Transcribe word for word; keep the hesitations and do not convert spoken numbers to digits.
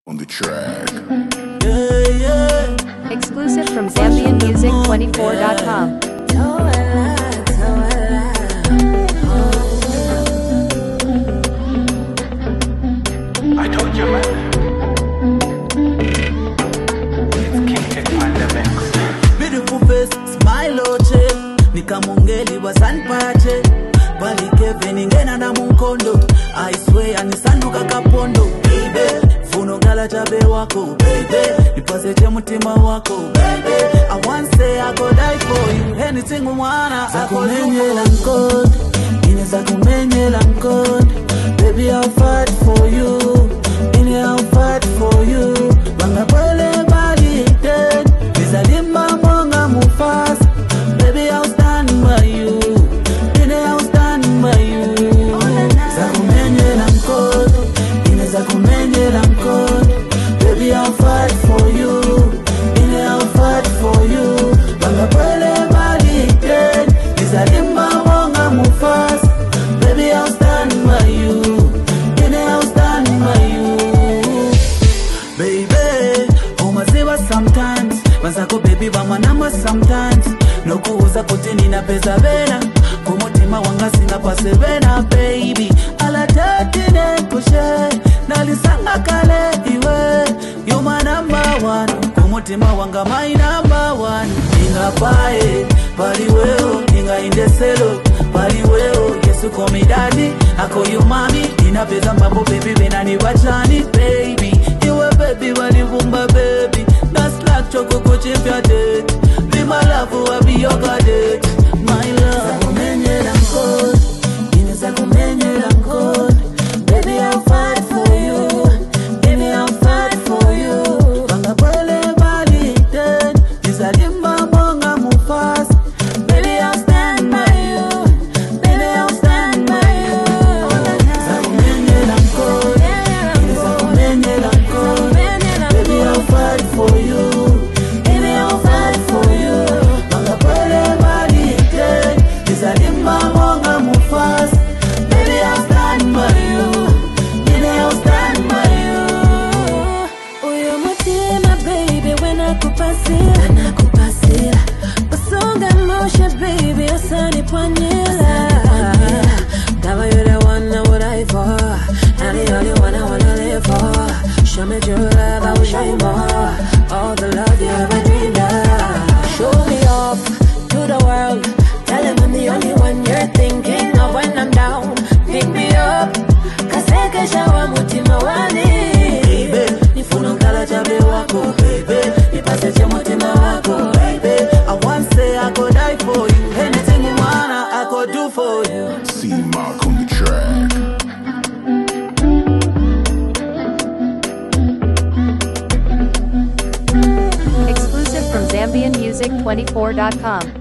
On the track. Yeah, yeah. Exclusive from Zambian Music twenty-four dot com. I told you, man. It's King on the mix. Beautiful face, smile oche nikamongeli wa sanpache balike ningena na munkondo I swear nisanduka kapondo baby funo ngala chabe wako baby nipase che mutima wako baby I want say I go die for you anything you wanna zakumenyela nkod ine zakumenyela nkod baby I'll fight for you ine I'll fight for you banga pole bali dead nizalima monga mufas baby I'll stand by you ine I'll stand by you zakumenyela nkod ine zakumenyela nkod baby I'll fight for you ine I'll fight for you banga pole bali dead nizalima monga mufas baby I'll stand by you ine I'll stand by you baby umaziwa sometimes bazako baby bamanama sometimes nokuuza kuti nina pesa vena kumutima wanga singa pase vena baby alatatine kushe nalisanga kale iwe you my number one kumutima wanga my number one ninga pae pali weo ninga indeselo pali weo yesu komi daddy ako you mami nina pesa mambo baby vena ni wachani baby iwe baby walivumba baby that's like choco kuchi fya date be my love will be your goddess my love zakumenyela nkod ine zakumenyela nkod baby I'll fight for you baby I'll fight for you banga pole bali dead nizalimba monga mufas baby I'll stand by you baby I'll stand by you zakumenyela nkod ine zakumenyela nkod baby I'll fight for you baby I'll fight for you banga pole bali dead nizalimba monga mufas baby I'll stand by you baby I'll stand by you uyo mutima baby wena kupasila nakupasila usonga moshe baby asani pwanyela Dava you the one I would die for and the only one I wanna live for show me true love I will show you more all the love you ever dreamed of show me off to the world tell them I'm the only one you're thinking of when I'm down pick me up kaseke shawa mutima wani baby nifuno ngala chabe wako baby nipase che mutima wako baby I want say I go die for you anything you wanna I go do for you C Mark on the track. Exclusive from Zambian Music twenty-four dot com.